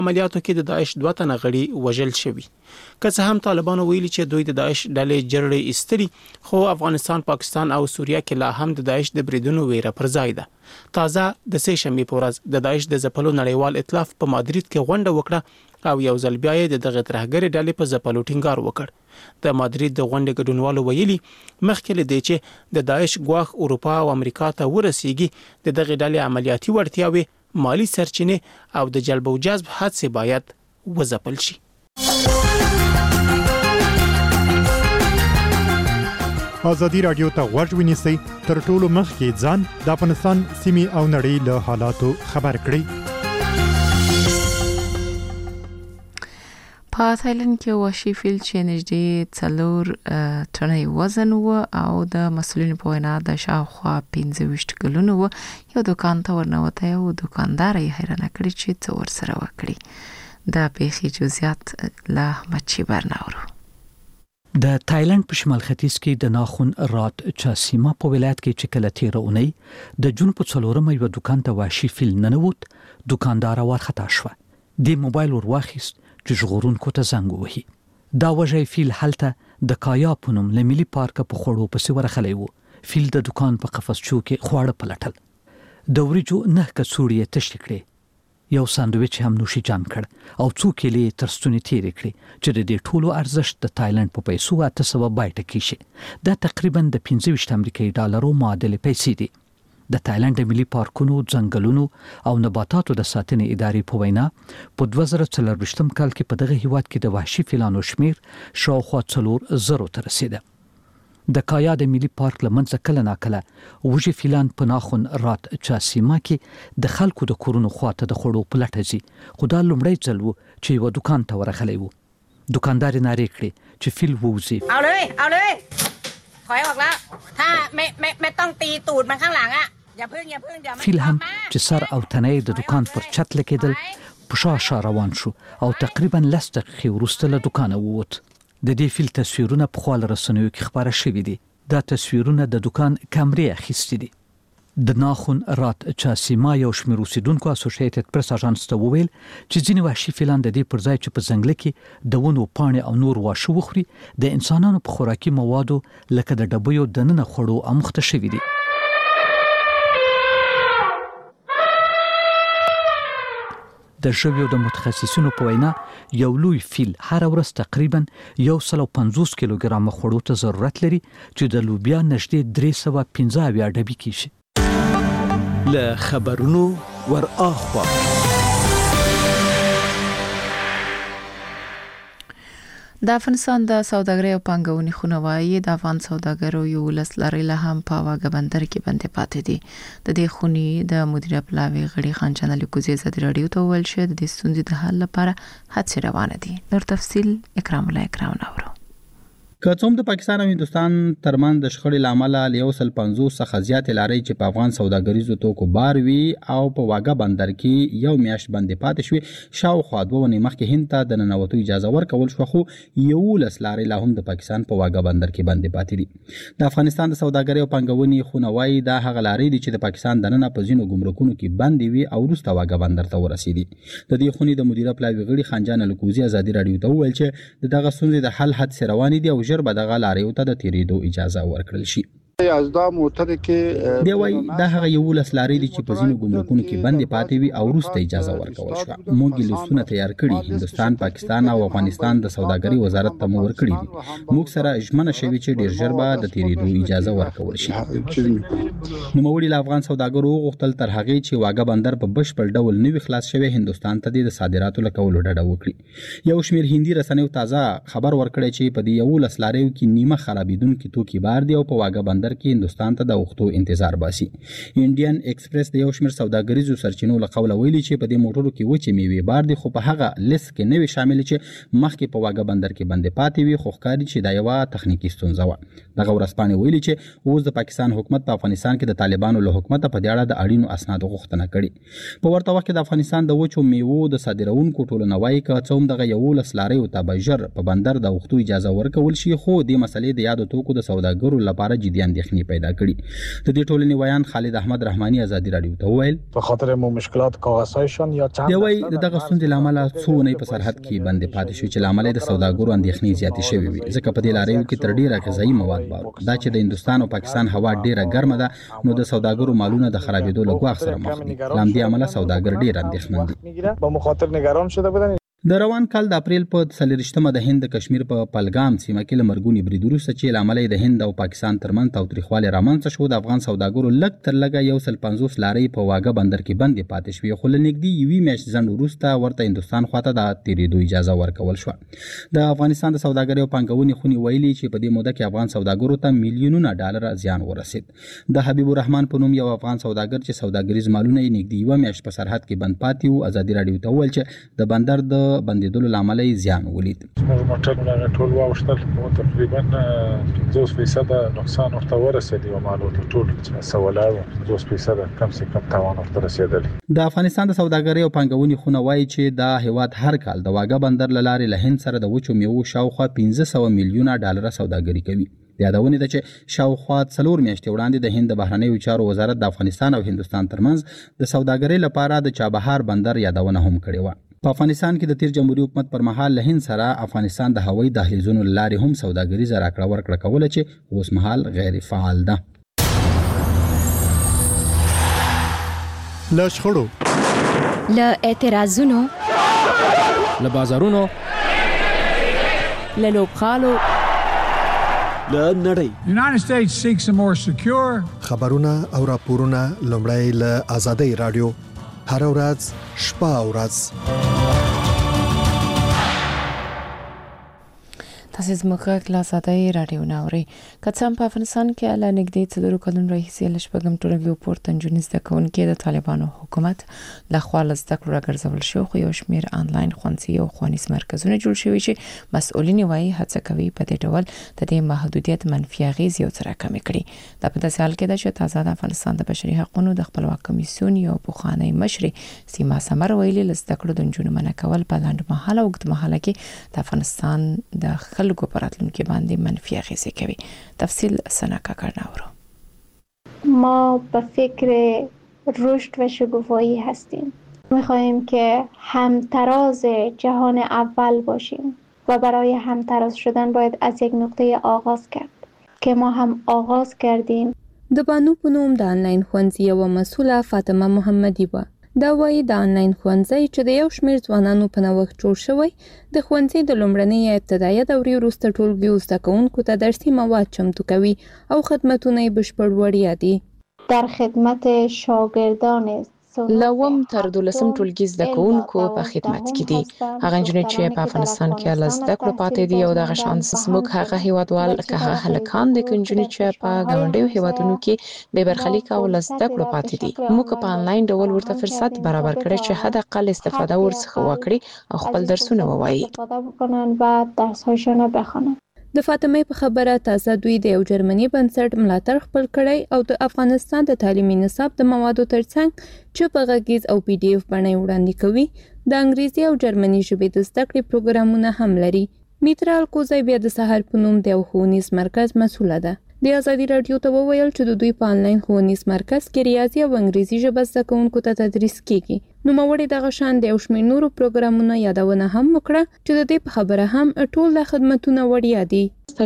عملیاتو کې د داعش 2 تنه غړي وژل شوي. که څه هم طالبانو ویلي چې دوی د داعش ډلې جرړې ایستلي، خو افغانستان، پاکستان او سوریه کې لا هم د داعش د بریدونو ویره پر ځای ده. تازه د سه شنبې په ورځ د داعش د ځپلو نړیوال ائتلاف په مادرید کې غونډه وکړه او یو ځل بیا یې دغه ترهګرې ډلې په ځپلو ټینګار وکړ. د مادرید د غونډې ګډونوالو ویلي مخکې له دې چې د داعش ګواښ اروپا او امریکا ته ورسیږي، د دغه ډلې عملیاتي وړتیاوې، مالی سرچینې او د جلب او جذب هڅې باید وځپل شي. ازادي راډیو ته غوږ ونیسئ، تر ټولو مخکې ځان د افغانستان سیمې او نړۍ له حالاتو خبر کړئ. په تایلند کې وحشي فیل چې نږدې 4 ټنه وزن و او د مسؤلینو په وینا د شاوخوا 25 کلونو و، یو دکان ته ورنوته او دکاندار یې حیرانه کړی چې څه ورسره وکړي. د پیښې جزئیات له احمد شیبر ناورو. د تایلند په شمال ختیځ کې د ناخون رات چاسیما په ولایت کې چې کله تیر اونۍ د جون په 4 یو دکان ته وحشي فیل ننوت، دکاندار ورخطا شو. د موبایل ورواخیست چې ژغورونکو ته زنګ ووهي. دا وژی فیل هلته د کایا په نوم له ملي پارک په خوړو پسې ورغلی و. فیل د دکان په قفسچو کې خواړه پلټل. د وریجو 9 کڅوړې تشې کړې، یو ساندویچ هم نوشي جان کړ او څو کیلې تر ستونې تیرې کړې چې د دې ټولو ارزښت د تایلند په پیسو 800 بایټه کې شي. دا تقریبا د 25 امریکایي ډالرو معادل پیسې دي. د تایلند ملي پارکونو، ځنګلونو او نباتاتو د ساتنې ادارې په وینا په 2024 کال کې په دغه هیواد کې د وحشي فیلانو شمیر شاوخوا 4,000 ته رسیده. د کایا د ملي پارک لمنځه کله ناکله وحشي فیلان په ناخون رات چاسیما کې د خلکو د کورونو خواته د خوړو په لټه ځي، خو دا لومړی ځل و چې یو دکان ته ورغلی و. دکاندار نارې کړې چې فیل ووځي. เอาเลยถอยออกแล้วถ้าไม่ต้องตีตูดมันข้างหลังอ่ะ فیل هم چې سر او تنې د دکان پر چت لګیدل په شاشه روان شو او تقریبا 10 دقیقې وروسته له دکانه ووت. د دې فیل تصویرونه په خپل رسنیو کې خبره شوې دي. دا تصویرونه د دکان کیمرې اخیستې دي. د ناخون رات چاسیما یو شمېر اوسیدونکو اسوسییټډ پریس اژانس ته وویل چې ځینې وحشي فیلان د دې پر ځای چې په ځنګل کې د ونو پاڼې او نور واښه وخوري، د انسانانو په خوراکي موادو لکه د ډبیو دننه خوړو اموخته شوي دي. د ژویو د متخصصینو په وینا یو لوی فیل هر ورځ تقریبا 150 کیلوګرام خوړو ته ضرورت لري چې د لوبیا نږدې 315 ډبې کیږي. له خبرونو ور اخوا د افغانستان د سوداګرۍ او پانګونې خونه وايي د افغان سوداګرو یو لسلاري له هم په واګه بندر کې بندې پاتې دي. د دې خونې د مدیره پلاوي غړي خان چنل کوزي ازادي رادیو ته ویل شو د ستونزې د حل لپاره هڅې روانه دي. نور تفصيل اکرام نورو. که څوم د پاکستان او هندستان ترمن د شخړې لامل له 150 څخه زیات لارې چې په افغان سوداګریزو توکو بار وی او په واګه بندر کې یو میاشت بندې پاتې شوې، شاوخوا 2 ونې مخکې هند ته د ننوتو اجازه ورکول شو، خو یو لسلارې لا هم د پاکستان په واګه بندر کې بندې پاتې دي. د افغانستان د سوداګرۍ او پانګونې خونه وايي دا هغه لارې دي چې د پاکستان د ننه په ځینو ګمرکونو کې بندې وي او وروسته واګه بندر ته ورسېدي. د دې خونې د مدیره پلاوي غړي خانجان الکوزي ازادي رادیو ته وویل چې دغه ستونزې د حل هڅې روانې دي او ژر به دغه لارې ته د تیریدو اجازه ورکړل شي. یازده موټر کې دی وای دا هغه یو لسلاري دي چې په ځینو ګمرکونو کې بندې پاتې وي او وروسته اجازه ورکول شو. موږ لیستونه تیار کړي، هندستان، پاکستان او افغانستان د سوداګرۍ وزارت ته مو ورکړي دي. موږ سره ژمنه شوې چې ډیر ژر به د تیریدو اجازه ورکول شي. نو موږ له افغان سوداګرو غوښتل تر هغه چې واګه بندر په بشپړ ډول نوي خلاص شوی هندستان ته د صادراتو لکولو ډډه وکړي. یو شمېر هندي رسنیو تازه خبر ورکړی چې په دې یو لسلاریو کې نیمه خرابیدونکي توکي بار دي او په واګه بندر کې هندستان ته د وختو انتظار باسي. انډین ایکسپریس د یو شمېر سوداګریزو سرچینو له قوله ویلي چې په دې موټرو کې وچې میوې بار دي، خو په هغه لیست کې نه وي شامل چې مخکې په واګه بندر کې بندې پاتې وي، خو ښکاري چې دا یوه تخنیکي ستونزه وه. دغه ورځپاڼې ویلي چې اوس د پاکستان حکومت په افغانستان کې د طالبانو له حکومته په دې اړه د اړینو اسنادو غوښتنه کړې. په ورته وخت کې د افغانستان د وچو میوو د صادرونکو ټولنه وایي که څه هم دغه 11 لاریو ته به ژر په بندر د وختو اجازه ورکول شي، خو دې مسلې د یادو توکو د سوداګرو لپاره جدي اندېښنې پیدا کړي. د دې ټولنې ویان خالد احمد رحماني ازادي رادیو ته وویل په خاطر مو مشکلات کاغذهایشان یا چند دوی دغه ستونزې لامل څونه په سرحد کې بندي پاتې شو چې لامل د سوداګرو اندېښنې زیاتې شوې وي ځکه په دې لاریو کې تر ډیره غذایی مواد بار دا چې د هندستان او پاکستان هوا ډیره ګرمه ده نو د سوداګرو مالونه د خرابېدو له ګواښ سره مخ دي. لامدې عمله سوداګر ډیر اندېښمن دي. به مخاطر نگران شده بودن. د روان کال د اپریل په 23مه د هند کشمیر په پلګام سیمه کې لمرګونی برید وروسته چې لامل د هند او پاکستان ترمنځ تاوتریخوالی رامنځته شو د افغان سوداګرو لږ تر لږه 150 لارې په واګه بندر کې بندي پاتې شوې خو لنګدي یوې میاشت ځنډ وروسته ورته هندستان خواته د تیریدو اجازه ورکول شو. د افغانستان د سوداګرۍ او پانګونې خونې ویلي چې په دې موده کې افغان سوداګرو ته میلیونونه ډالر زیان ورسید. د حبیب الرحمن په نوم یو افغان سوداګر چې سوداګریز مالونه یې نږدې یوه میاشت په سرحد کې بند پاتې وو ازادي رادیو ته وویل چې د بندر د بندیدلو عملی زیان ولید. موږ موټرونه ټول واوښتل او تقریبا 50% نقصان ورته ورسېد او مالونه ټول سوالای 50% کم سے کم تاوان ورته رسیدلی. د افغانستان د سوداګرۍ او پانګونې خونه وایي چې دا هیواد هر کال د واګه بندر لارې له هند سره د وچو میوو شاوخوا 1500 میلیونه ډالر سوداګري کوي. یادونه ده چې شاوخوا 4 میاشتې وړاندې د هند د بهرنیو چارو وزارت د افغانستان او هندستان ترمنځ د سوداګرۍ لپاره د چابهار بندر یادونه هم کړې و. په افغانستان کې د تیر جمهوریت حکومت پر مهال له هند سره افغانستان د هوایي دهلیزونو لارې هم سوداګریزه راکړه ورکړه کوله چې اوس مهال غیر فعال ده. له شخړو له اعتراضونو له بازارونو له لوبغالو له نړۍ United States seeks a more secure خبرونه او راپورونه لومړی له آزادۍ رادیو هر ورځ شپه او ورځ تاسو زموږ کلاس آزادۍ رادیو ناوړي کڅم په افغانستان کې اله نګدې 4 کلونو راهیسې لشپږم ټولګي پورته انجونیز د کونکو د طالبانو حکومت لخوا لزده کړو راګرځول شو خو یو شمیر آنلاین خوانسي او خوانیس مرکزونه جوړ شوي چې مسؤلین وايي هڅه کوي په دې ډول د دې محدودیت منفي اغیز یو څه کم کړي. د په داسې حال کې د شتازه د افغانستان د بشري حقوقو د خپلواک کمیسیون یو پوخانی مشري سیما سمر ویلي لزده کړو د انجونو منکول په لاندې مهاله او وګت مهاله کې د افغانستان د خلکو پراتلونکو باندې منفي اغیز کوي. تفصیل سناکا کارناورو. ما به فکر رشد و شکوفایی هستیم. می‌خواهیم که همتراز جهان اول باشیم و برای همتراز شدن باید از یک نقطه آغاز کرد که ما هم آغاز کردیم. د بانو په نوم د آنلاین ښوونځي یوه مسؤله فاطمه محمدي وه. دا وایي د آنلاین ښوونځي چې د یو شمېر ځوانانو په نوښت جوړ شوی د ښوونځي د لومړنۍ ابتدایي دورې وروسته ټولګیو زده کوونکو ته درسي مواد چمتو کوي او خدمتونه یې بشپړ وړیا دي. در خدمت شاگردان لوم تر 12م ټولګي زده کوونکو په خدمت کې دي. هغه نجونې چې په افغانستان کې له زده کړو پاتې دي او دغه شان زموږ هغه هیوادوال که هغه هلکان د نجونې چې په ګاونډیو هیوادونو کې به برخلیک او له زده کړو پاتې دي. موږ په آنلاین ډول ورته فرصت برابر کړی چې حد اقل استفاده ورڅخه وکړي او خپل درسونه ووایي. د فاطمه په خبره تازه دوی د یو جرمني بنسټ ملاتړ خپل کړی او د افغانستان د تعلیمي نصاب د موادو ترڅنګ چې په غږیز او پی ډی اف باندې وړاندې کوي د انګریزي او جرمني ژبې د زده کړې پروګرامونه هم لري. میترال کوزای بیا د سحر په نوم د یو ښوونیز مرکز مسؤله ده. د آزادي رادیو ته وویل چې د دوی په آنلاین ښوونیز مرکز کې ریاضي او انګریزي ژبه زده کوونکو ته تدریس کیږي. نوموړي دغه شان د یو شمېر نورو پروګرامونو یادونه هم وکړه چې د دې په خبره هم ټول خدمتونه وړیا دي.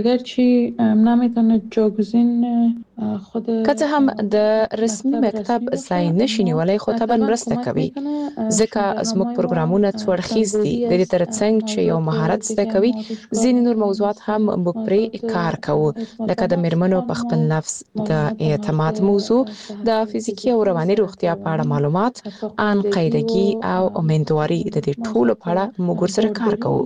که څه هم د رسمي مکتب ځای نشي نیولای خو طبعا مرسته کوي ځکه زموږ پروګرامونه څوړخیز دي. د دې ترڅنګ چې یو مهارت زده کوي ځینې نور موضوعات هم موږ پرې کار کوو لکه د میرمنو په خپل نفس د اعتماد موضوع د فزیکي او رواني روغتیا په اړه معلومات ان قاعدګي او امیندواري د دې ټولو په اړه موږ سره کار کوو.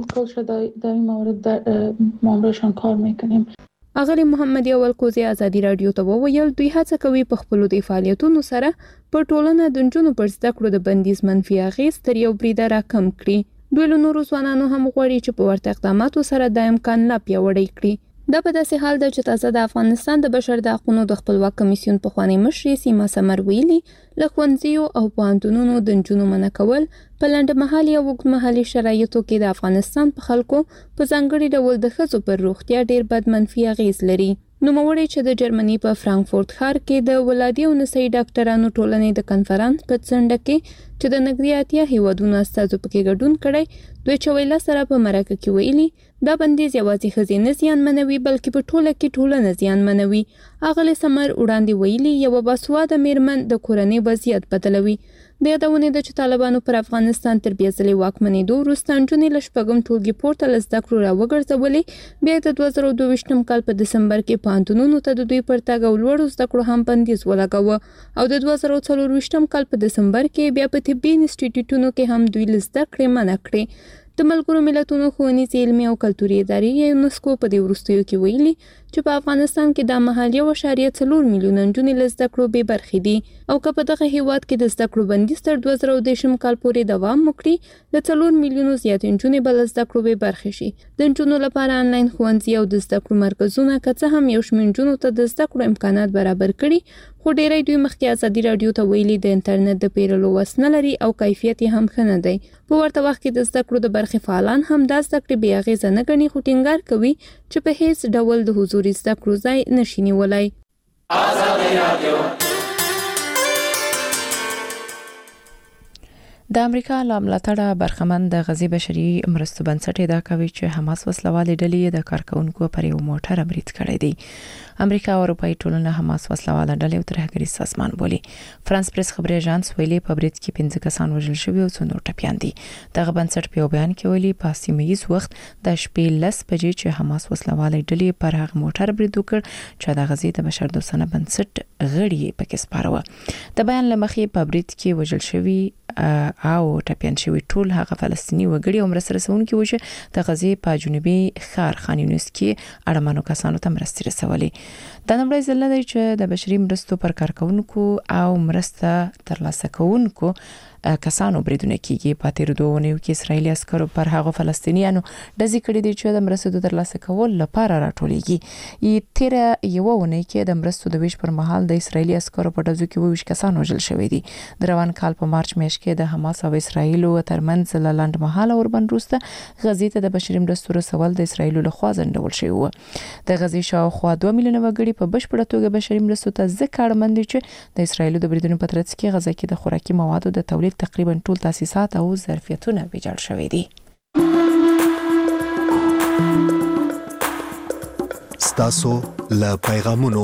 اغلی محمد اول کوزی آزادی رادیو ته وویل دوی هڅه کوي په خپل د فعالیتونو سره په ټولنه د نجونو پر زده کړو د بندیز منفي اغیز تر یو بریده راکم کړي. دوی له نورو ځوانانو هم غواړي چې په ورته اقداماتو سره د امکان لا پیاوړی کړي. دا په داسې حال ده چې تازه د افغانستان د بشر د حقوقو د خپلواک کمیسیون پخوانی مشري سیما سمر ویلي له ښوونځیو او پوهنتونونو د نجونو منع کول په لنډمهالي او اوږدمهالي شرایطو کې د افغانستان په خلکو په ځانګړي ډول د ښځو پر روغتیا ډېر بد منفي اغیز لري. نوموړی چې د جرمني په فرانکفورت ښار کې د ولادي او نسایي ډاکټرانو ټولنې د کنفرانس په څنډه کې چې د نګریاتیا هیوادونو استازو پکې ګډون کړی دوی چویلا سره په مرکه کې ویلي دا بندیز یوازې ښځې زیانمنوي بلکې په ټوله کې ټولنه زیانمنوي. اغلې سمر وړاندې ویلي یو باسواده میرمن د کورنۍ وضعیت بدلوي. د یادونې د چې طالبانو پر افغانستان تر بیا ځلې واکمنېدو وروسته نجونې له شپږم ټولګي پورته له زده کړو راوګرځولې. بیا د 2022 کال په دسمبر کې پوهنتونونو ته د دوی پر تګ او لوړو زده کړو هم بندیز ولګاوه او د 2024 کال په دسمبر کې بیا په طبي انسټیټیوټونو کې هم دوی له زده کړې منع کړې. د ملګرو ملتونو ښوونیز علمي او کلتوري ادارې یونسکو په دې وروستیو کې ویلي چې په افغانستان کې د مهال 1.4 میلیون نجونې له زده کړو بې برخې دي او که په دغه هیواد کې د زده کړو بندیز تر 2023 کال پورې دوام وکړي د 4 میلیونو زیات نجونې به له زده کړو بې برخې شي. د نجونو لپاره آنلاین ښوونځي او د زده کړو مرکزونه که څه هم یو شمېر نجونو ته د زده کړو امکانات برابر کړي خو ډېری دوی مخکې ازادي راډیو ته ویلي د انټرنیټ د پیرلو وس نه لري او کیفیت یې هم ښه نه دی. په ورته وخت کې د زده کړو د برخې فعالان هم دا زده کړې بې اغېزه نه ګڼي خو ټینګار کوي چې په هیڅ ډول د حضوري زده کړو ځای نشي نیولی. د امریکا له ملاتړه برخمن د غزې بشري مرستو بنسټ ادعا کوي چې حماس وسلوالې ډلې د کارکونکو پر یو موټر برید کړی دی. امریکا او اروپאי ټولنه حماس وسلواله ډلې او ترهګریز سازمان بولي. فرانس پریس خبري اژانس ویلي په برید کې 15 کسان وژل شوي او 2 نور ټپيان دي. دغه بنسټ په بیان کې ویلي په سیمه‌یز وخت د شپې 10 بجې چې حماس وسلواله ډلې پر هغه موټر برید وکړ چې د غزې د بشردوستانه بنسټ غړي پکې سپارو. د بیان لمخې په برید کې وژل شوي او ټپيان شوي ټول هغه فلسطینی وګړي او مرسته رسونکي و چې د غزې په جنوبي ښار خان یونس کې اړمنو کسانو ته مرستې رسولې. دا نمبر ځل دی چې د بشري مرستو پر کارکونکو او مرسته ترلاسه کوونکو کسانو بریدونه کیږي. په تیر 2 ونیو کې اسرایلی عسکرو پر هغه فلسطینیانو ډزې کړې دي چې د مرستو د ترلاسه کول لپاره راټولېږي. تیر یو ونه کې د مرستو د ویش پر مهال د اسرایلی عسکرو په ډزو کې 20 کسان وژل شوي دي. د روان کال په مارچ میاشت کې د حماس او اسرایلو ترمنځ لاند مهاله اوربند وروسته غزې ته د بشري مرستو رسول د اسرایلو لخوا ځنډول شوی و. د غزې شاوخوا 2 میلیونه وګړي په بشپړه توګه بشري مرستو ته ځکه اړمن دي چې د اسرایلو د بریدونو په ترڅ کې غزه کې د خوراکي موادو د تولید تقریبا ټول تاسیسات او ظرفیتونه ویجاړ شوي دي. ستاسو له پیغامونو.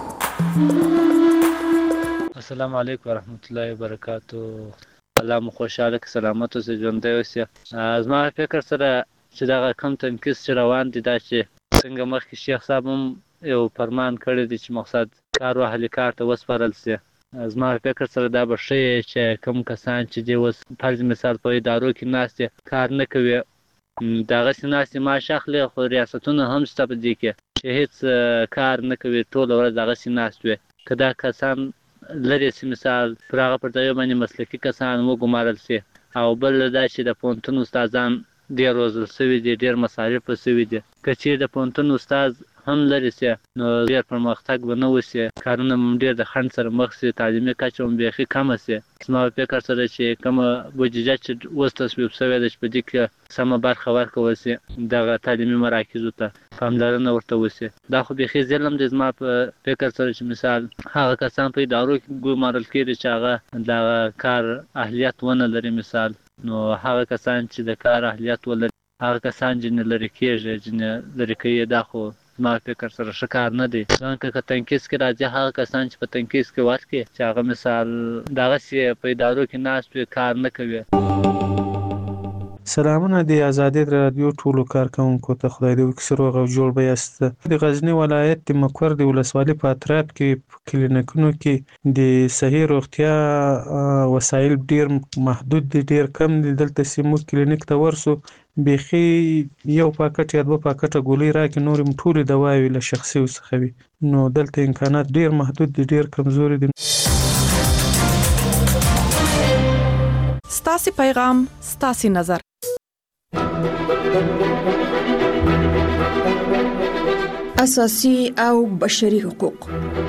السلام علیکم ورحمت الله وبرکاتو. الله مو خوشاله که سلامت اوسئ ژوندی اوسئ. زما فکر سره چې دغه کم تنکیس چې روان دي دا چې څنګه مخکې شیخ صاحب هم یو فرمان کړی دی چې مقصد کار واهلي کار ته وسپارل سي. زما فکر سره دا به ښه چې کوم کسان چې دی اوس فرض مثال په ادارو کې ناست کار نه کوي دغسې ناستې معاش اخلي خو ریاستونه هم شته په دې کې چې هیڅ کار نه کوي ټوله ورځ دغسې ناست وي. که دا کسان لرې سي مثال پر هغه پر ځای باندې مسلکي کسان وګمارل سي او بل دا چې د پوهنتون استادان ډېر روزل سوي دي ډېر مصارف سوي دي. که چیرې د پوهنتون استاد هم لري سي نو ډېر پرمختګ به نه وسي کارونه هم ډېر د خنډ سره مخ سي تعلیمي کچه هم بیخي کمه سي. زما فکر سره چې کومه بودیجه چې اوس تصویب سوې ده چې په دې کې سمه برخه ورکول سي دغه تعلیمي مراکزو ته پاملرنه ورته وسي. دا خو بیخي ظلم دی زما په فکر سره چې مثال هغه کسان په ادارو کې ګمارل کېږي چې هغه دغه کار اهلیت ونه لري مثال نو هغه کسان چې د کار اهلیت ولري هغه کسان چې لري کېږي چې لري کوي دا خو زما فکر سره ښه کار نه دی. ځکه که تنکیس کې راځي هغه کسان چې په تنکیس کې ورکړي چې هغه مثال دغسې په ادارو کې ناست وي کار نه کوي. سلامونه د آزادي رادیو ټولو کارکونکو ته خدای دې وکړي روغ او جوړ به یاست. د غزنی ولایت د مکور د ولسوالۍ په اطراف کې کلینیکونو کې د صحي روغتیا وسایل ډیر محدود دي ډیر کم دي. دلته سیمو کلینیک ته ورسو بیخي یو پاکټ یا 2 پاکټه ګولۍ راکې نور ټولې دواوې له شخصي څخه وي نو دلته امکانات ډیر محدود دي ډیر کمزوري دي. ستاسو پیغام ستاسو نظر. اساسي او بشري حقوق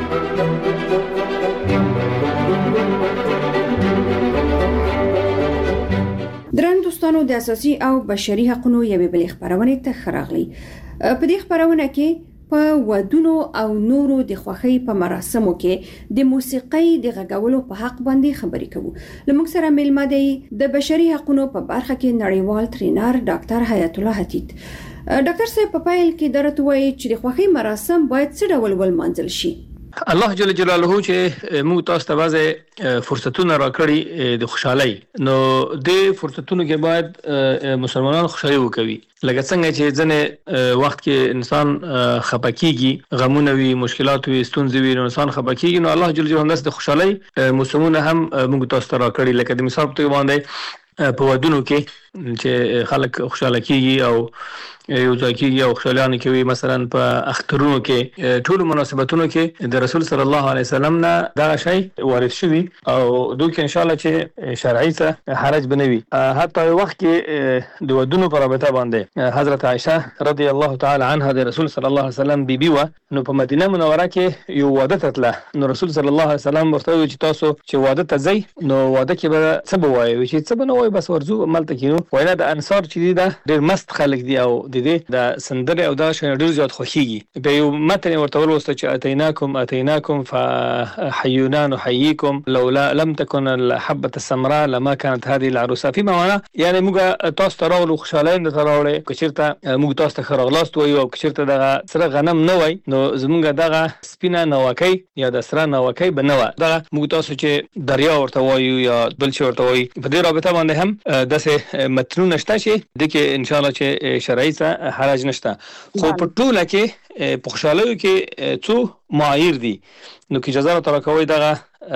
درن دوستانو د اساسي او بشري حقوقو یوې بلې خبرونه ته خراغلي. په دې خبرونه کې په ودونو او نورو د خوښۍ په مراسمو کې د موسیقۍ د غږولو په حق باندې خبرې کوو. لمونږ سره میلمه دی د بشري حقوقو په برخه کې نړیوال ټرینر ډاکټر حیات الله حتیت. ډاکټر صاحب په پیل کې درته وایي چې د خوښۍ مراسم باید څه ډول ولمانځل شي؟ الله جل جلاله چې موږ تاسو ته بعضې فرصتونه راکړي د خوشحالۍ، نو د فرصتونو کې باید مسلمانان خوشحالي وکوي. لکه څنګه چې ځنې وخت کې انسان خپه کیږي، غمونه وي، مشکلات وي، ستونزې وي، نو انسان خپه کیږي، نو الله جل جلاله د خوشحالۍ موسمونه هم موږ تاسو ته راکړي. لکه د مثال په توګه باندې په ودونو کې چې خلک خوشاله کیږي او یو ځای کېږي او خوشالیانې کوي. مثلا په اخترونو کې ټولو مناسبتونو کې د رسول صلی الله علیه وسلم نه دغه شی وارد شوي او دوی کې انشاءالله چې شرعي څه حرج به نه وي. حتی یو وخت کې د ودونو په رابطه باندې حضرت عایشه رضی الله تعالی عنها د رسول صلی الله علیه وسلم بیبي وه، نو په مدینه منوره کې یو واده ته تله، نو رسول صلی الله علیه وسلم ورته وویل چې تاسو چې واده ته ځئ نو واده کې به څه به وایئ؟ چې څه به نه وایو، بس ورځو هملته کېنو. وایي نه، د انصار چې دي دا ډېر مست خلک دي او د دې د سندرې او دا شیان ډېر زیات خوښېږي. بیا یو متن یې ورته ولوسته چې اتیناکم فحیونا نحییکم لولا لم تکن الحبة السمراء لما كانت هذه العروسه. فيما معناه یعنی موږ تاسو ته راغلو، خوشحالۍ درته راوړې، که چېرته موږ تاسو ته ښه راغلاست وایو او که چېرته دغه سره غنم نه وای نو زموږ دغه سپینه ناوکۍ یا د سره ناوکۍ به نه وه. دغه موږ تاسو چې دریا ورته وایو یا بل شی ورته وایي، په دې رابطه باندې هم داسې متنونه شته چې د کې انشاءالله چې شرعي څه حرج نشته. خو په ټوله کې په خوشحالیو کې څو معایر دي، نو که اجازه راته راکوئ دغه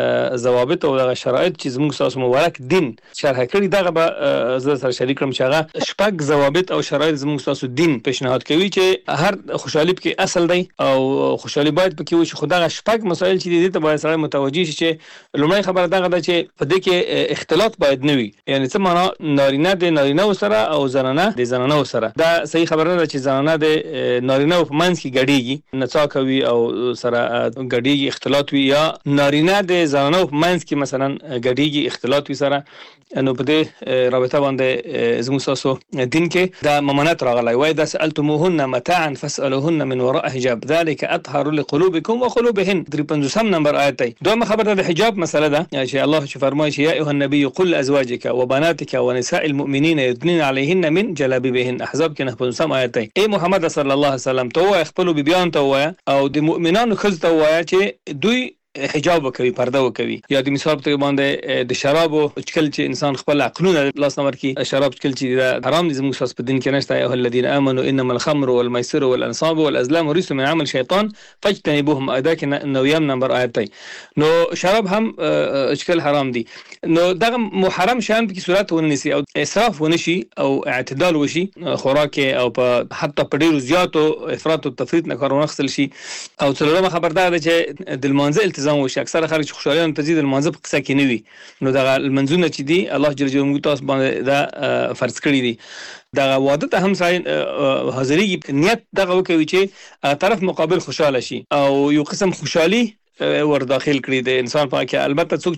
ضوابط او دغه شرایط چې زموږ ستاسو مبارک دین شرح کړي دغه به زه سره شریک کړم چې هغه شپږ ضوابط او شرایط زموږ ستاسو دین پیشنهاد کوي چې هر خوشحالي پکې اصل دی او خوشحالي باید پکې وشي. خو دغه شپږ مسایل چې دي ته باید سړی متوجه شي چې لومړی خبره دغه ده چې په دې کې اختلاط باید نه وي. یعنی څه معنا؟ نارینه د نارینه‌و سره او زنانه د زنانه‌و سره. دا صحیح خبره ده چې زنانه د نارینه‌و په منځ کې ګډېږي، نڅا کوي او سره ګډېږي، اختلاط وي، یا نارینه د زنانو په منځ کې مثلا ګډېږي، اختلاط وي سره. نو په دې رابطه باندې زموږ ستاسو دین کې دا ممانعت راغلی. وایي اذا سألتموهن متاعا فاسألوهن من وراء حجاب ذلك اطهر لقلوبكم وقلوبهن. 53 نمبر آیت دی. دویمه خبره د حجاب مسله ده چې الله چې فرمایي چې یا ایها النبي قل لازواجك وبناتك ونساء المؤمنین يدنين عليهن من جلابيبهن. احزاب کې 95 آیت دی. ای محمد صلی الله علیه وسلم ته وایي خپل بیبیان ته وایي او د مؤمنانو ښځو ته وایي چې دوی حجاب وکوي، پرده وکوي. یا د مثال په باندې د شرابو چکل چې انسان خپل عقلونه لاس نور کی شراب چکل چې حرام دي زموږ ساس په دین کې نشته. ایه الذين امنوا انما الخمر والميسر والانصاب والازلام رجس من عمل شیطان فاجتنبوهم. ادا کې نویم نمبر آیت دی. نو شراب هم چکل حرام دي. نو دغه محرم شان په صورت ونیسي او اسراف ونشي او اعتدال وشي خوراک او په حتی په ډیرو زیاتو افراط او تفریط نه کار ونخسل شي. او څلورمه خبردار ده چې د المنزل التزام وشي. اکثره خلک چې خوشالیان تزيد المنځ په قصه کې نه وي، نو دغه المنځونه چې دي الله جل جلاله تاسو باندې دا فرض کړی دي. دغه واده ته هم ځای حاضرېږي، نیت دغه وکوي چې طرف مقابل خوشاله شي او یو قسم خوشحالي ور داخل کړی د انسان په کې. البته څوک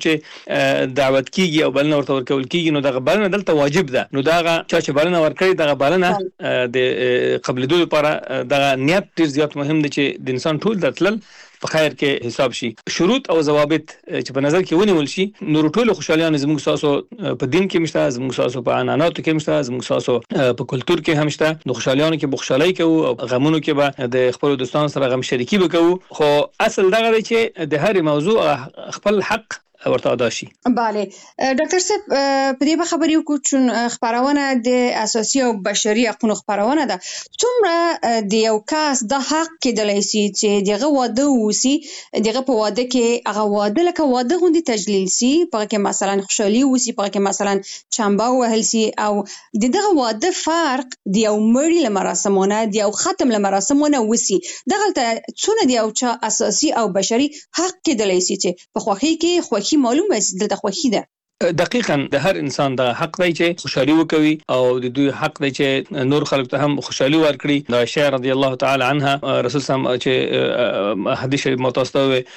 چې دعوت کیږي او بلنه ورته ورکول کیږي نو دغه بلنه دلته واجب ده. نو دغه چې بلنه ورکړي دغه بلنه د قبل دوی لپاره دغه نیت ډیر زیات مهم دی چې د انسان ټول دتل په خیر کې حساب شي. شروط او ضوابط چې په نظر کې ونیول شي نو ټول خوشالیان زموږ ساسو په دین کې مشته، زموږ ساسو په عنعناتو کې مشته، زموږ ساسو په کلچر کې هم شته. نو خوشالیان کې بخښلای کوو او غمونو کې به د خپل دوستانو سره غم شریکی وکړو. خو اصل دغه دی چې د هر موضوع خپل حق ورته ادا شي. بله ډاکټر صاحب په دې خبرې وکړو چې خبرونه د اساسي او بشري حقوقو خبرونه ده. څومره د یو کس د حق کېدلای شي چې دغه واده وسی، دغه په واده کې هغه واده لکه واده غوندي تجلیل سي، په کې مثلا خوشحالي وسی، په کې مثلا چمبا وهل سي، او دغه واده فرق د یو مړي لمراسمونه د یو ختم لمراسمونه وسی. دغه څونه دی او چا اساسي او بشري حق کېدلای شي چې په خوخي کې خوخي معلومه است دلته خوښی ده. دقیقاً د هر انسان د حق دی چې خوشحالي وکوي او د دوی حق دی چې نور خلک ته هم خوشحالي ورکړي. د عائشہ رضی الله تعالی عنها رسول الله چې حدیث شریف متوسطه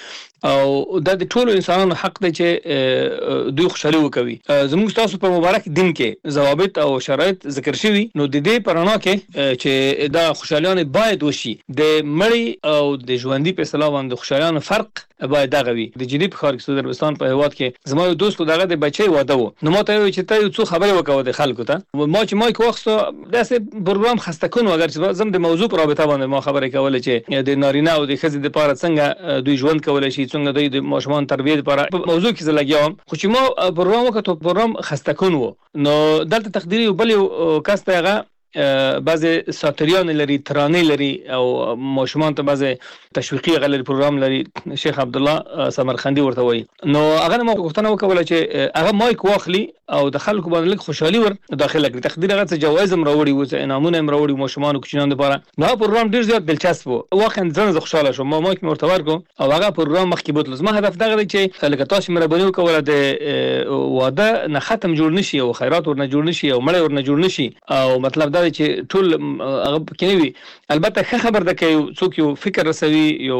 او دا د ټولو انسانانو حق دی چې دوی خوشحالي وکوي. زموږ تاسو په مبارک دین کې ضوابط او شرایط ذکر شوي، نو د دې پرانا کې چې دا خوشحالیان باید وشي، د مړی او د ژوندۍ په اصطلاح باندې خوشحالیان فرق باید دغه وي. د جدي په ښار کې سعودي عربستان په هیواد کې زما یو دوست دغه د بچي واده و، نو ما ته ویل چې ته یو څه خبرې وکړه د خلکو ته. ما چې مایک واخیستو داسې پروګرام خسته کون اگر چې زم د موضوع پر رابطه باندې ما خبرې کوله چې د نارینه او د ښځې لپاره څنګه دوی ژوند کولای شي، څنګه دوی د ماشومان تربیه لپاره په موضوع کې زه لګیام. خو چې ما پروګرام وکړ، پروګرام خسته کون و. نو دلته تقدیری بل یو کس ته هغه بعضی ساتریان لري، ترانه لري او ماشومان ته بعضی تشویقي غلري پروګرام لري، شیخ عبد الله سمرخندي ورته وایي. نو هغه ما غوښتنه وکوله چې هغه مایک واخلي او د خلکو باندې لږ خوشحالي ور داخله کړي. تقدیر هغه څه جوایز هم راوړي و، انعامونه هم راوړي ماشومان او کوچنیانو لپاره. نو پروګرام ډیر زیات دلچسپ و، واقعا زه خوشاله شوم. ما مایک مرته ورکو او هغه پروګرام مخکې بوتل. زما هدف دغه دی چې لکه تاسو مهرباني وکوله د واده نه ختم جوړ نشي او خیرات ورنه جوړ نشي او مړی ورنه جوړ نشي. او مطلب دا دی چې ټول هغه کې نه وي. البته ښه خبر ده چې څوک یو فکر رسوي، یو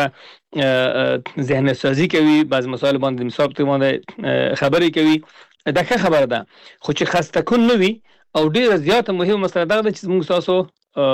چاته ذهن سازي کوي، بعض مسایل باندې مثال باندې خبرې کوي، دا ښه خبره ده. خو چې خسته کون نه وي او ډیره زیاته مهمه مسله دا ده چې موږ تاسو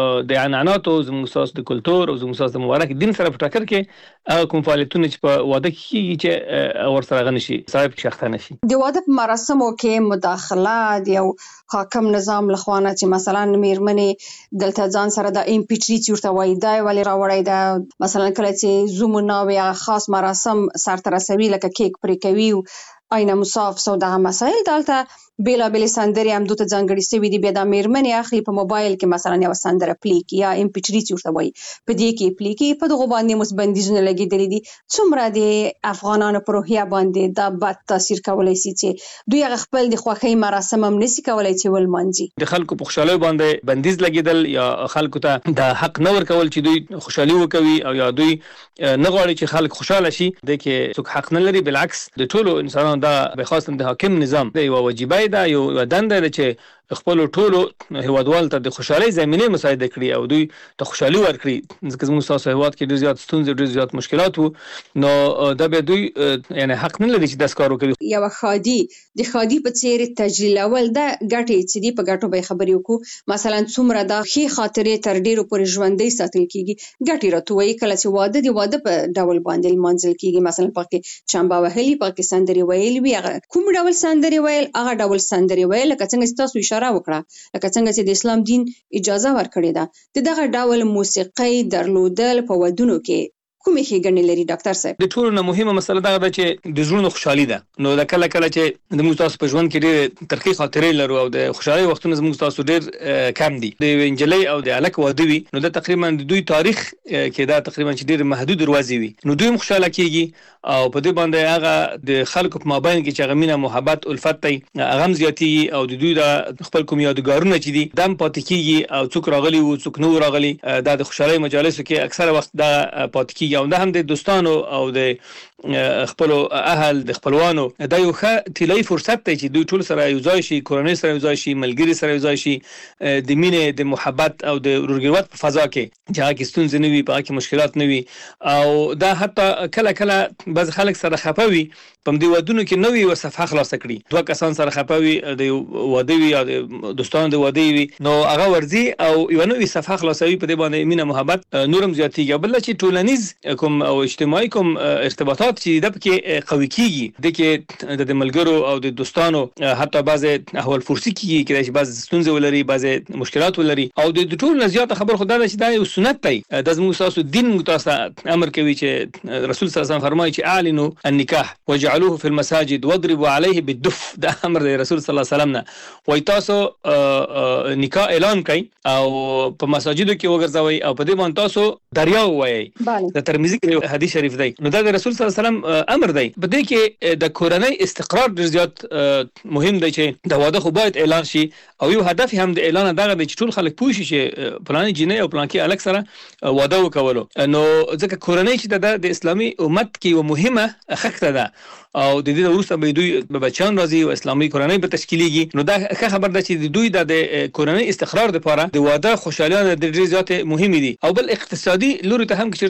د عنعناتو، زموږ تاسو د کلتور او زموږ تاسو د مبارک دین سره په ټکر کې کوم فعالیتونه چې په واده کې کیږي چې ورسره غنشي صاحب شخصه نشي. د واده په مراسمو کې مداخله د یو حاکم نظام لخوانه چې مثلا میرمنې دلته ځان سره د امپیټری ورته وایي دا ولې راوړی دا، مثلا کله چې زومونه او خاص مراسم سره رسوي لکه کیک پرې کوي آینه مصاف سو دغه مسایل دلته بیلا بیل سندري هم دوته ځانګړي سوي دي. بیا د میرمنې اخلي په موبایل کې مثلا یو سندره پلی کی یا امپیټری ورته وایي، په دې کې پلی کی په دغه باندې مس بندیزونه لګیدلې دي. څومره د افغانانو پر روحیه باندې دا بد تاثیر کولای شي چې دوی خپل د خوښۍ مراسم هم نشي کولای چې ولمانځي. د خلکو په خوشاله باندې بندیز لګیدل یا خلکو ته د حق نه ورکول چې دوی خوشحالي وکوي او یا دوی نه غواړي چې خلک خوشاله شي، د کې څوک حق نه لري. بالعکس د ټولو انسانانو دا به خاصه د حاکم نظام د یو واجبای دا یو دنده ده چې خپل ټولو هیوادوال ته د خوشحالي زمينه مساعده کړي او دوی ته خوشحالي ورکړي. ځکه موږ تاسو هیواد کې ډیر زیات ستونزې، ډیر زیات مشکلات وو، نو دا به دوی یعنی حق نه لري چې داس کار وکړي. یو خادي د خادي په څیر تجلیل اول دا ګټې چې دی په ګټو به خبرې وکړو. مثلا څومره دا خې خاطرې تر ډیرو پورې ژوندۍ ساتل کیږي. ګټې راتوي کله چې واده دی واده په ډول باندې منځل کیږي. مثلا پکې چمبا وهلي، پکې سندري ویل وی، کوم ډول سندري ویل، هغه ډول سندري ویل لکه څنګه تاسو اشاره وکړه، لکه څنګه چې د اسلام دین اجازه ورکړې ده. دغه ډول موسیقي درلودل په ودونو کې کومې ښېګڼې لري ډاکټر صاحب؟ د ټولو نه مهمه مسله دا ده چې د زړونو خوشحالي ده. نو د کله کله چې د موږ تاسو په ژوند کې ډېر ترخی خاطرې لرو او د خوشحالي وختونه زموږ تاسو ډېر کم دي. د انجلۍ او د الک واده وي، نو دا تقریبا د دوی تاریخ کې دا تقریبا چې ډېر محدود دروازې وي، نو دوی خوشاله کیږي او په دې باندې هغه د خلکو په مابین کې چې غمینه محبت الفت ته هغه زیاتیږي او د دوی د خپل کوم یادګارونه چې دي دم پاتې کیږي او څوک راغلي او څوک نو راغلي، دا د خوشحالي مجالسو کې اکثره وخت دا پاتې کیږي. او دا هم د دوستانو او د خپل اهل د خپلوانو دا یو ښه طلایي فرصت دی چې دوی ټول سره یو ځای شي، کورنۍ سره یو ځای شي، ملګری سره یو ځای شي، د مینې، د محبت او د ورګروت په فضا کې چې هغه کې ستونزې نه وي، په هغه کې مشکلات نه وي. او دا حتی کله کله بعض خلک سره خفه وي په دې ودونو کې نوې و صفحه خلاص کړي. دوه کسان سره خفه وي د واده وي یا د دوستانو د واده وي، نو هغه ورځي او یو نوې صفحه خلاصوي، په دې باندې مینه محبت نورم زیاتېږي. بل چې ټولنیز کوم او اجتماعي کوم ارتباطات چې د پکې قوي کیږي، د کې د ملګرو او د دوستانو حتی بعض احوال فرصي کیږي چې بعض ستونزې ولري، بعض مشکلات ولري. او د ټول زیاته خبر خدای چې دا یو سنت دی، د زموږ تاسو دین متاسه امر کوي چې رسول صلی الله علیه وسلم فرمایي چې اعلنوا النکاح وجعلوه في المساجد واضربوا عليه بالدف. دا امر دی رسول صلی الله علیه وسلم نه، وای تاسو نکاح اعلان کړئ او په مساجدو کې وګرځوي او په دې باندې تاسو دریاو وایي. د ترمذی کې حدیث شریف دی. نو دا د رسول صلی الله علیه وسلم امر دی. په دې کې د کورنۍ استقرار ډیر زیات مهم دی چې د واده خو باید اعلان شي او یو هدف هم د اعلان دغه دی چې ټول خلک پوه شي چې پلان جنې او پلان کې الک سره واده وکولو. نو ځکه کورنۍ چې د اسلامي امت کې یو مهمه خښته ده او د دې وروسته به دوی بچان راځي او اسلامي کورنۍ به تشکیلېږي. نو دا ښه خبر ده چې دوی د کورنۍ استقرار لپاره د واده خوشحالي د ډیر زیات مهمه دي. او بل اقتصادي لوري ته هم چې موږ تاسو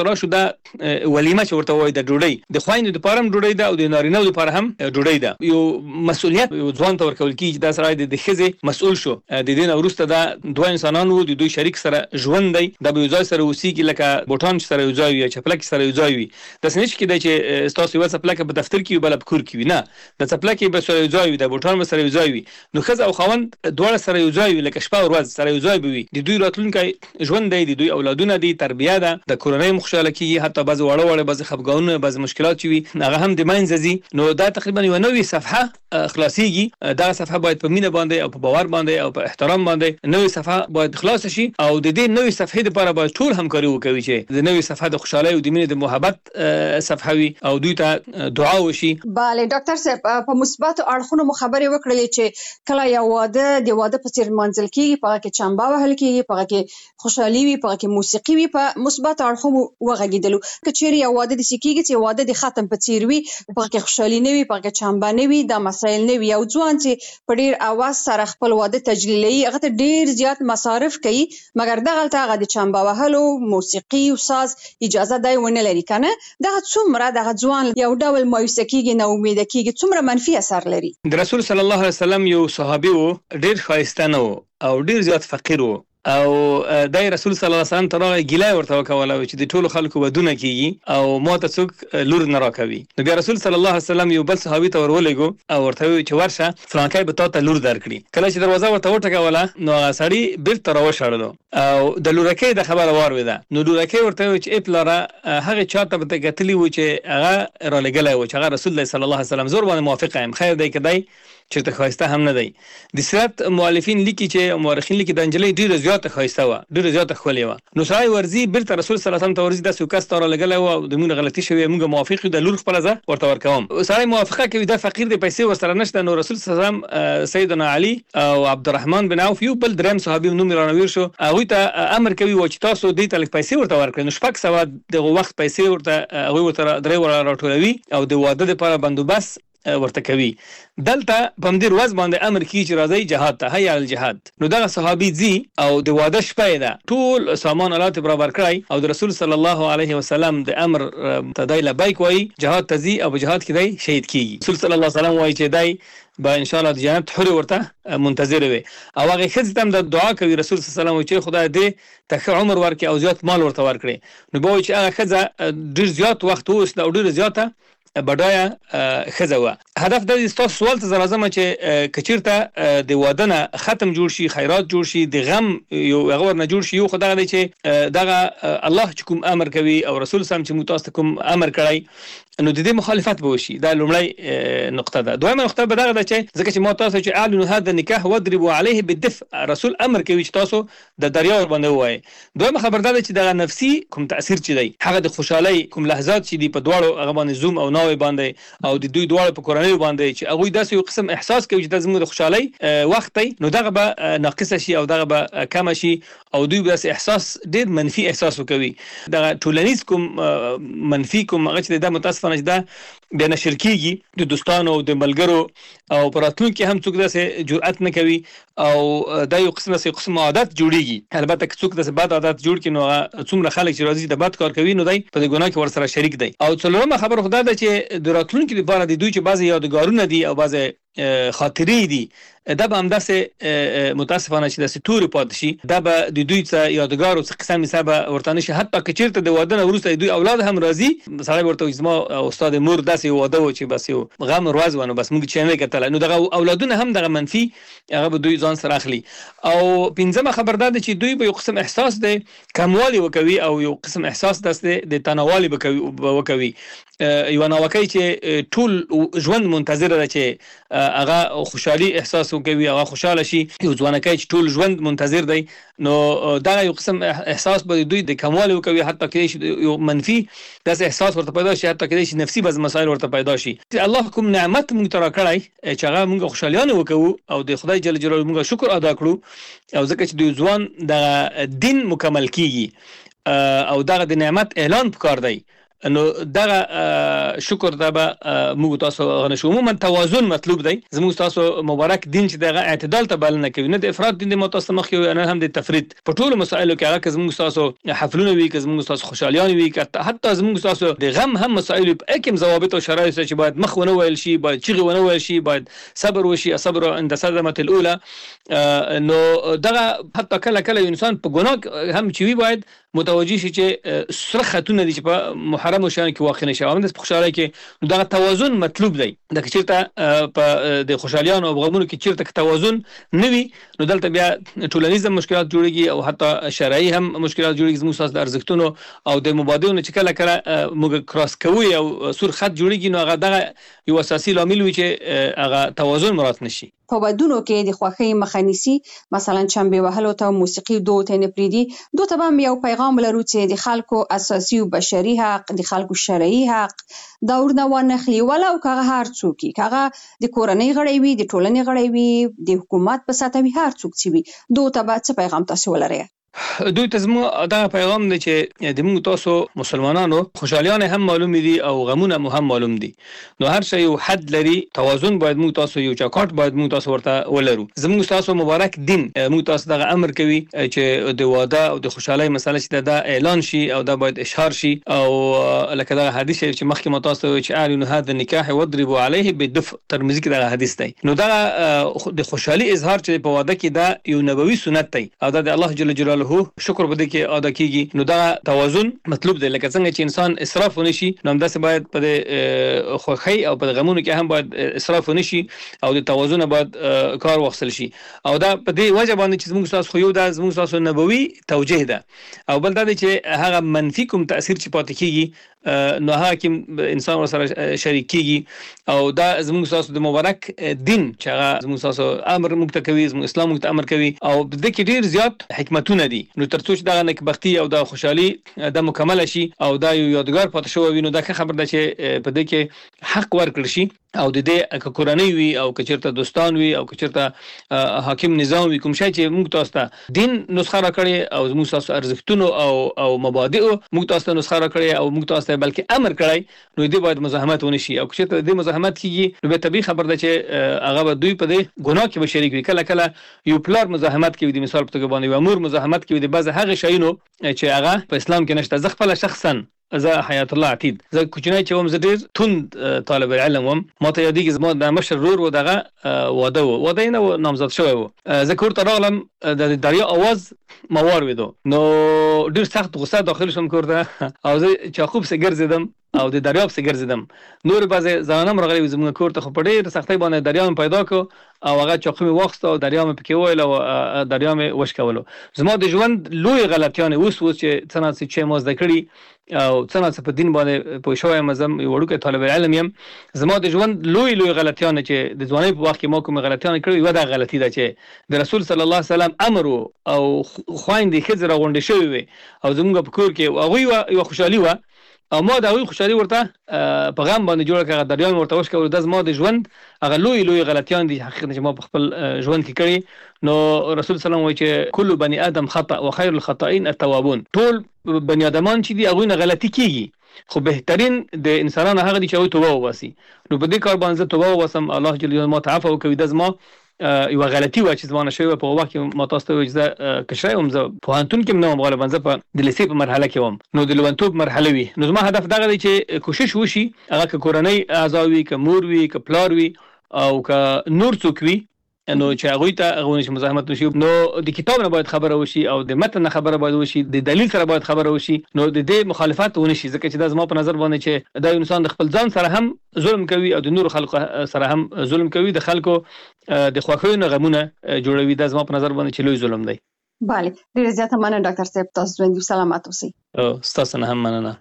تاسو راشو دا ولیمه چې ورته وایي د ډوډۍ د خویندو لپاره هم ډوډۍ ده او د نارینه‌و لپاره هم ډوډۍ ده. یو مسؤلیت یو ځوان ته ورکول کیږي دا سره د ښځې مسؤل شو د دې نه وروسته دا دوه انسانان وو د دوی شریک سره ژوند دی دا به یو ځای سره اوسېږي لکه بوټان سره یو ځای وي یا چپلک سره یو ځای وي. داسې نشي کېدای چې ستاسو یوه څپلکه په دفتر کې وي بله په کور کې وي نه د څپلکې به سره یو ځای وي د بوټان به سره یو ځای وي. نو ښځه او خاوند دواړه سره یو ځای وي لکه شپه او ورځ سره یو ځای به وي. د دوی راتلونکی ژوند دی د دوی اولادونه دي تربیه ده د کورنۍ خوشاله کیږي حتی بعض واړه واړه بعض خفګانونه بعض مشکلات چې وي هغه هم د منځه ځي. نو دا تقریبا یو نوې صفحه خلاصيږي. دا صفحه باید په مینه باندې او په باور باندې او په احترام باندې نوې صفحه باید خلاص شي او د دې نوې صفحې لپاره باید ټول همکاري وکړي چې د نوې صفحه د خوشحالۍ او د مینې د محبت صفحه وي او دوی ته دعا وشي. bale ډاکټر صاحب په مثبت اړخونو مو خبرې وکړلې چې کله یو واده د واده په څیر منځل کیږي په کې چمبا وهل کیږي په کې خوشحالي وي په کې موسیقي وي په مثبت اړخونو وغږیدلو کچېری یو واده د سکیږي چې واده د ختم په څیر وي په کې خوشحالي نه وي په کې چمبا نه وي دا مسایل نه وي او ځوان چې په ډیر اواز سره خپل واده تجلیلي هغه ته ډیر زیات مصارف کوي مګر دغه هغه د چمبا وهلو موسیقي او ساز اجازه دی ونه لري کنه دا څومره د ځوان یو ډول مایوس کیږي نه امید کیږي څومره منفي اثر لري. د رسول صلی الله علیه وسلم یو صحابي وو ډیر ښایسته نه او ډیر زیات فقیر وو او دای رسول صلی الله علیه وسلم ترغه ګیلای ورته وکوله چې د ټولو خلکو ودونه کیږي او ماته څوک لور نه راکوي. نو بیا رسول صلی الله علیه وسلم یو بل صحابي ته ورولېګو او ورته وی چې ورشه فلانکای به تاسو لور درکړي. کله چې دروازه ورته وټکوله نو سړی بیرته راوشړلو او د لورکې د خبره وارویده. نو لورکې ورته وی چې اپلاره هغه چاته به تګتلی و چې هغه را لګلای و چې هغه رسول الله صلی الله علیه وسلم زور باندې موافقه ام خیر دی کدی چې ته خواسته هم نه دی. د سیرت مؤلفین لیکي چې مورخین لیکي د انجلۍ ډیره زیاته خواسته و ډیره زیاته خولې و. نو سړی ورزي بیرته رسول صلی الله علیه وسلم ته ورزي د سوکاس تر لګلای و د مونږ غلطي شوی موږ موافق یو د لور خپل ځه ورته ورکوم. سړی موافقه کوي د فقیر د پیسې ورسره نشته. نو رسول صلی الله علیه وسلم سیدنا علی او عبدالرحمن بن عوف یو بل دریم صحابي نوم رانویر شو هغه ته امر کوي و چې تاسو دې تل پیسې ورته ورکړئ. نو شپږ سوه دغه وخت پیسې ورته هغه ورته درې ور راټولوي او د واده لپاره بندوبست ورته کوي. دلته په مدیر ورځ باندې امر کیږي چې راځي جهاد ته هيا الجهاد. نو دغه صحابي زی او د واده شپه ده ټول سامان آلات برابر کړی او د رسول صلی الله علیه وسلم د امر تدای لبیک وای جهاد تزي او جهاد کې دی شهید کیږي. رسول صلی الله علیه وسلم وای چې دی با ان شاء الله د جنت حور ورته منتظر وي او هغه خځه هم د دعا کوي رسول صلی الله علیه وسلم چې خدای دې ته عمر ورکړي او زیات مال ورته ورکړي. نو به چې هغه خځه ډیر زیات وخت اوس او ډیر زیاته بډایا خزه و. هدف د تاسو سوال ته زرازمه چې کچیرته د واده نه ختم جوړ شي خیرات جوړ شي د غم یو غور نه جوړ شي یو خدای دی چې دغه الله چې کوم امر کوي او رسول سم چې متاسف کوم امر کړی نو د دې مخالفت به وشي. دا لومړی نقطه ده. دویمه نقطه به دغه ده چې ځکه چې ما تاسو چې اعلنوا هذا النکاح واضربوا عليه بالدفء رسول امر کوي چې تاسو د دریاو باندې وایي. دویمه خبر ده چې دغه نفسي کوم تاثیر چي دی هغه د خوشحالي کوم لحظات چې دی په دواړو هغه باندې زوم او ناوي باندې او د دوی دواړو په کورنۍ باندې چې هغه داسې یو قسم احساس کوي چې د زموږ د خوشحالي وخت دی نو دغه به ناقص شي او دغه به کم شي او دوی به احساس ډیر منفي احساس وکوي. دغه ټولنیز کوم منفي کوم هغه چې د متاسفانه دا بیا نشر کیږي د دوستانو او د ملګرو او پراتونکو هم څوک داسې جرأت نه کوي او دا یو قسم عادت جوړیږي. البته که څوک داسې بد عادت جوړ کړي نو څومره خلک چې راځي د بد کار کوي نو دای په ګناه کې ورسره شریک دی. او څلورمه خبر خدای ده چې د راتلونکو لپاره د دوی چې بعضی یادګارونه دي او بعضی خاطرې دي دا به همداسې متاسفانه چې داسې تورې پاتې شي دا به د دوی څه یادګار او څه قسم حساب ورته نه شي. حتی که چېرته د واده نه وروسته دوی اولاد هم راځي سړی ورته وایي زما استاد مور داسې واده و چې بس یو غم ورځ و نو بس موږ چې نه کتل نو دغه اولادونه هم دغه منفي هغه به دوی ځان سره اخلي. او پنځمه خبر ده چې دوی به یو قسم احساس دی کموالی وکوي او یو قسم احساس داسې د تناوالي وکوي یو ناوکي چې ټول ژوند منتظر ده چې هغه خوشحالي احساس وکوي هغه خوشاله شي. یو ځوانکای چې ټول ژوند منتظر دی نو دا یو قسم احساس به دوی د کمال وکوي حتی کې یو منفي داسې احساس ورته پیدا شي حتی کې نفسي بعض مسایل ورته پیدا شي. الله کوم نعمت موږ ترا کړای چې هغه موږ خوشالیانه وکړو او د خدای جل جلاله موږ شکر ادا کړو او ځکه چې دوی ځوان د دین مکمل کیږي او دغه د نعمت اعلان پکار دی نو دغه شکر دا به موږ تاسو غنښو. عموما توازن مطلوب دی. زموږ تاسو مبارک دین چې دغه اعتدال ته بلنه کوي، نه د افراط دین د متوسط مخ یو نه هم د تفرید په ټولو مسایلو کې. هغه زموږ تاسو حفلونه وی، زموږ تاسو خوشالیان وی، حتی زموږ تاسو د غم هم مسایلو په کوم ضوابط او شرایط چې باید مخ ونه ویل شي، باید چیغه ونه ویل شي، باید صبر وشي. صبر عند صدمه الاولى. نو دغه حتی کله انسان په ګناه هم چوي باید متوجي شي چې سره خاتونه دي چې په محرم شان کې واقع نشي. او د خوشاله کې دغه توازن مطلوب دی. د چیرته په د خوشالیانو او غمونو کې چیرته توازن نوي، نو دلته بیا ټولنیز مشکلات جوړيږي او حتی شرعي هم مشکلات جوړيږي. زموږ اساس د ارزښتونو او د مبادلونو چې کله موږ کراس کوي او سور خط جوړيږي، نو هغه دغه یو اساسي لامل وي چې هغه توازن مراعات نشي. په ودونو کې د خوښۍ مخنیسي، مثلا چمبه وهلو ته موسیقي دوت نه پریدي، دوته هم یو پیغام لرو چې د خلکو اساسي او بشري حق، د خلکو شرعي حق دا ورنه خلی ولا او کغه هر څوک کغه د کورنۍ غړي وي، د ټولنې غړي وي، د حکومت په ساته وي، هر څوک چې وي دوته به څه پیغام تاسو ولرئ؟ دوی ته زموږ دا پیغام دی چې د موږ تاسو مسلمانانو خوشالیان هم معلوم دي او غمونه هم معلوم دي. نو هر شی یو حد لري، توازن باید موږ تاسو یو چاکاټ باید موږ تاسو ورته ولرو. زموږ تاسو مبارک دین موږ تاسو دغه امر کوي چې د واده او د خوشحالي مسله چې دا اعلان شي او دا باید اشهار شي. او لکه دا حدیث چې مخکې ما تاسو چې اعلن هذا النکاح واضربوا عليه بالدف، ترمذی کې دا حدیث دی. نو دا د خوشحالي اظهار چې په واده کې دا یو نبوي سنت دی او دا د الله جل جلاله شکر بده کې ادا کیږي. نو دا توازن مطلوب دی. لکه څنګه چې انسان اسراف ونشي، نو همداسې باید په خوښۍ او په غمونو کې هم باید اسراف ونشي او د توازن باید کار واخیستل شي. او دا په دې وجه باندې چې زموږ تاسو خو یو دا زموږ تاسو نبوي توجیه ده، او بل دا چې هغه منفي کوم تاثیر چې پاتې کیږي نو هغه کې انسان ورسره شریک کیږي. او دا زموږ تاسو د مبارک دین چې هغه زموږ تاسو امر موږ ته کوي، زموږ اسلام موږ ته امر کوي، او د دې کې ډیر زیات حکمتونه دي. نو ترڅو چې دا نکبختي او دا خوشحالي د مکمل شي او دا یو یادګار پاتې شوی وي، نو دا خبر ده چې په دې کې حق ورکړل شي. او د دې کورنۍ وي او کچرته دوستان وي او کچرته حاکم نظام وي، کوم شي چې موږ تاسو ته دین نسخه راکړي او موږ تاسو ارزښتونو او مبادئ موږ تاسو ته نسخه راکړي او موږ تاسو ته بلکې امر کړی، نو دې باید مزاحمت ونشي. او کچرته دې مزاحمت کیږي، نو به طبيعي خبر ده چې هغه به دوی په دې ګناه کې شریک وي. کله یو پلار مزاحمت کوي، د مثال په توګه باندې یو امور مزاحمت کوي د بعض هغه شیونو چې هغه په اسلام کې نشته. زه خپل شخصا زه حیات الله عتید زه کوچنی چې وم، زه ډیر توند طالب علم وم. ما ته یادېږي زما د مشر ورور و دغه واده نه نامزد شوی و. زه کور ته راغلم، د دریا اواز ما واورېدو، نو ډیر سخت غوسه داخل شوم کور ته او زه چاقوب سره ګرځېدم او د دریاب سره ګرځېدم. نور بعضې زنانه راغلي زموږ کور ته، خو په ډېر سختۍ باندې دریاب پیدا کړو او هغه چاقو مې واخیسته او دریاب مې پکې وویل او دریاب مې وشکولو. زما د ژوند لوی غلطیانې اوس چې څه نه څه ما زده کړي او څه نه څه په دین باندې پوه شوی یم. زه یو وړوکی طالب علم یم. زما د ژوند لوی غلطیانې چې د ځوانۍ په وخت کې ما کومې غلطیانې کړې، یوه دا غلطي ده چې د رسول صلی الله علیه وسلم امر او خویندې ښځې راغونډې شوې وې او زموږ په کور کې هغوی یوه خوشحالي وه او ما د هغوی خوشحالي ورته په غم باندې جوړه کړه، هغه دریاب مې ورته وشکولو. دا زما د ژوند هغه لوی غلطیان دي حقیقت چې ما په خپل ژوند کې کړي. نو رسول صلی الله علیه وسلم وایي چې کل بني آدم خطأ و خیر الخطائین التوابون. ټول بني آدمان چې دي هغوی نه غلطي کیږي، خو بهترین د انسانانو هغه دي چې هغوی توبه وباسي. نو په دې کار باندې زه توبه وباسم، الله جل جلاله ما ته عفو وکړي. دا زما یو غلطي وه چې زما نه شوې وه. په وخت کې ما تاسو ته وویل چې زه کشری وم، زه پوهنتون کې هم نه وم، غالبا زه په د لیسې په مرحله کې وم، نو د لېونتوب مرحله وي. نو زما هدف دغه دی چې کوشش وشي هغه که کورنۍ اعضا وي، که مور وي، که پلار وي او که نور څوک وي، نو چې هغوی ته هغه ونشي مزاحمت وشي. نو د کتاب نه باید خبره وشي او د متن نه خبره باید وشي، د دلیل سره باید خبره وشي، نو د دې مخالفت ونشي. ځکه چې دا زما په نظر باندې چې دا انسان د خپل ځان سره هم ظلم کوي او د نور خلکو سره هم ظلم کوي، د خلکو د خوښیو نه غمونه جوړوي. دا زما په نظر باندې چې لوی ظلم دی. بله، ډېره زیاته مننه ډاکټر صاحب، تاسو ژوندي سلامت اوسئ. ستاسو نه هم مننه.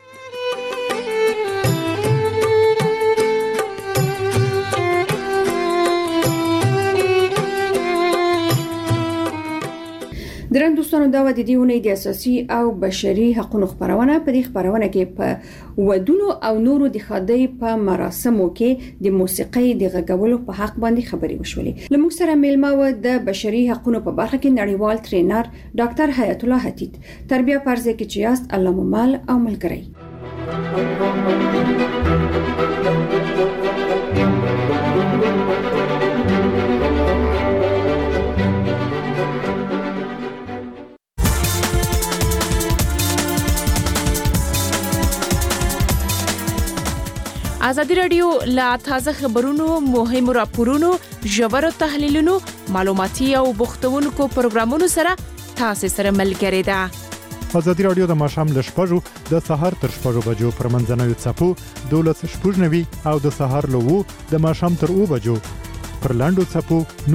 درنو دوستانو، دا و د دې اونۍ د اساسي او بشري حقوقو خبرونه. په دې خبرونه کې په ودونو او نورو د ښادۍ په مراسمو کې د موسیقۍ د غږولو په حق باندې خبرې وشولې. له موږ سره میلمه و د بشري حقوقو په برخه کې نړیوال ټرینر ډاکټر حیات الله عتید. تربیه پرځای کې چې یاست، الله مو مل او ملګری. ازادي رادیو لا تازه خبرونو مهمو راپورونو ژورو تحلیلونو معلوماتي او بوختونکو پروګرامونو سره تاسو سره ملګری ده. ازادي رادیو د ماښام له 6 د سهار تر 6 بجو پر منځنوي څپو 12:00 او د سهار له 2 د ماښام تر 2 بجو پر لاندو څپو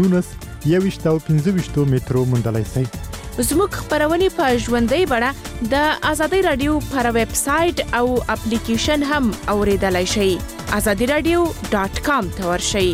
19:15 مترو مندلای سي. زموږ خبرونه په ژوندۍ بڼه د ازادي رادیو پر ویب سټ او اپلیکیشن هم اوریدلای شئ. azadiradio.com ته ورشئ.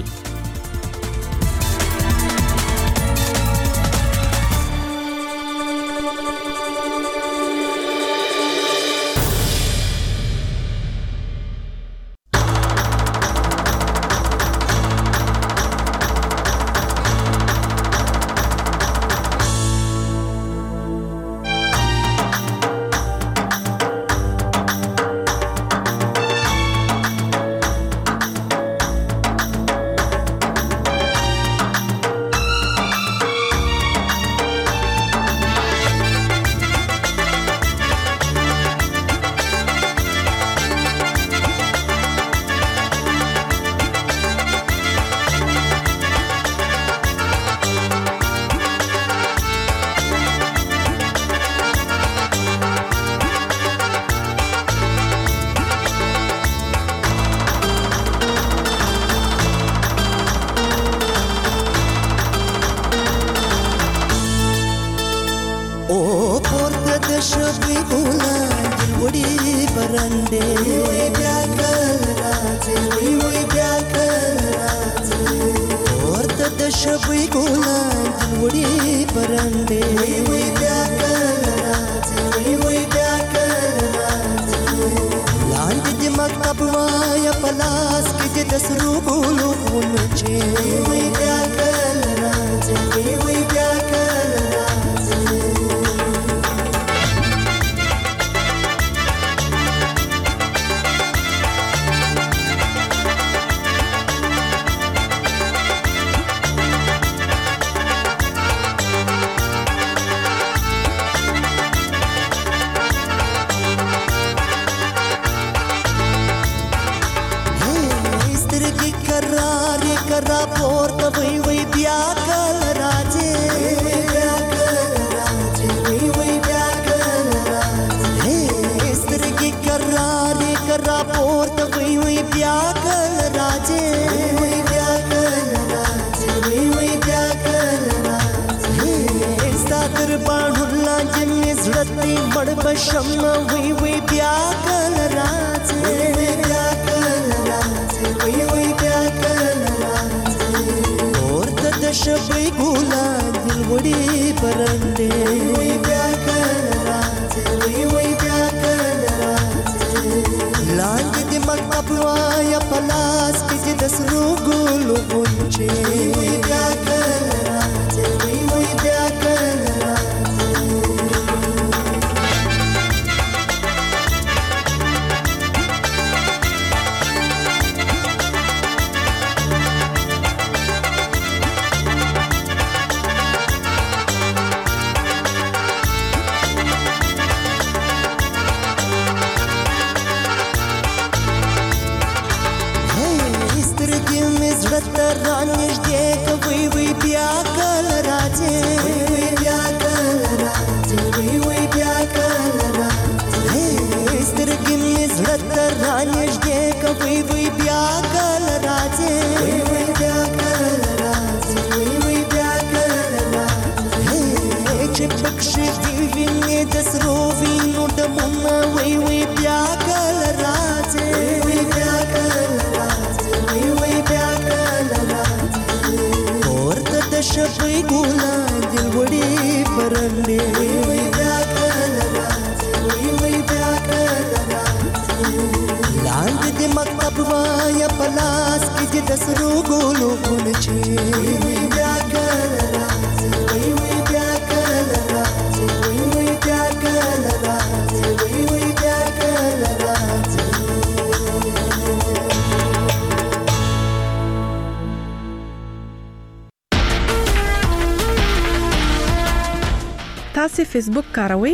تاسو فیسبوک کاروئ؟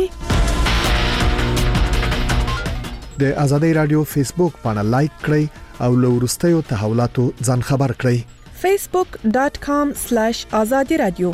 د آزادۍ رادیو فیسبوک باندې لایک کړئ او له وروستیو تحولاتو ځان خبر کړئ. facebook.com/azadi radio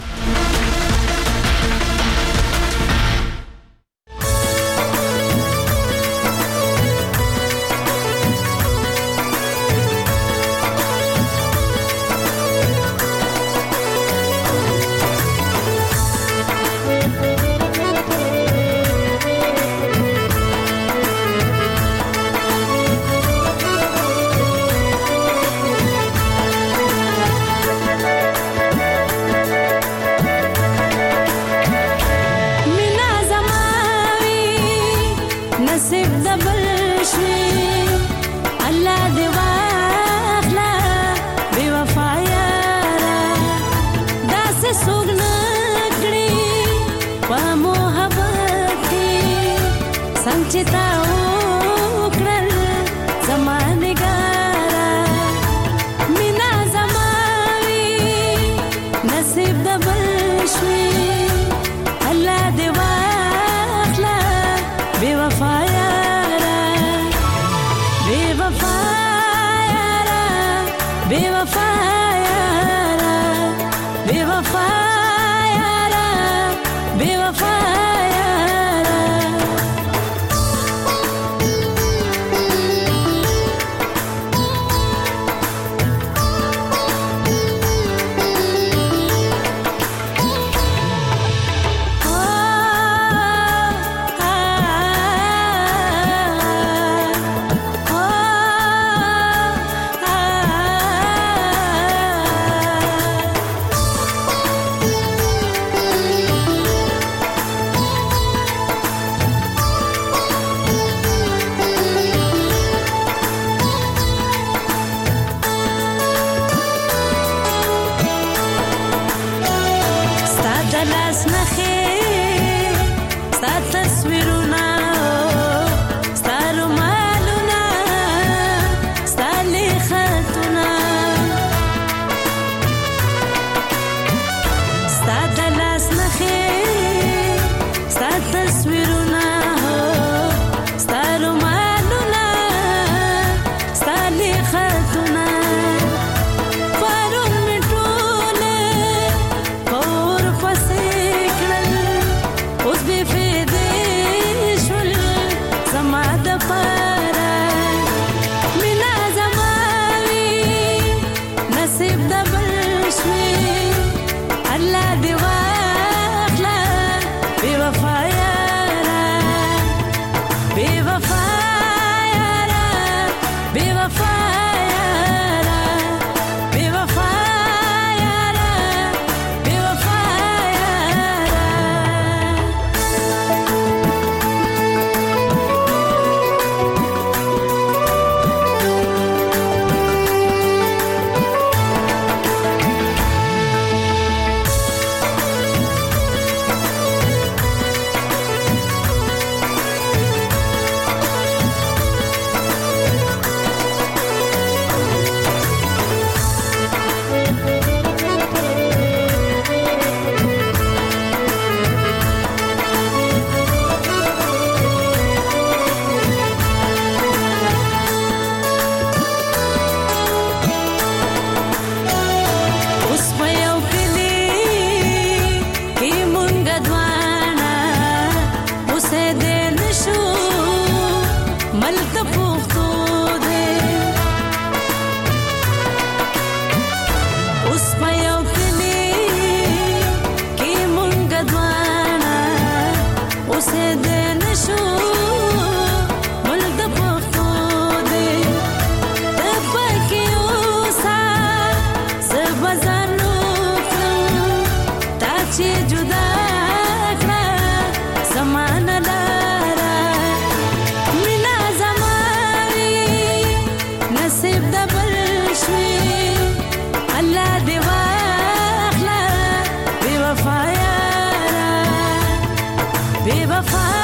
बेवफा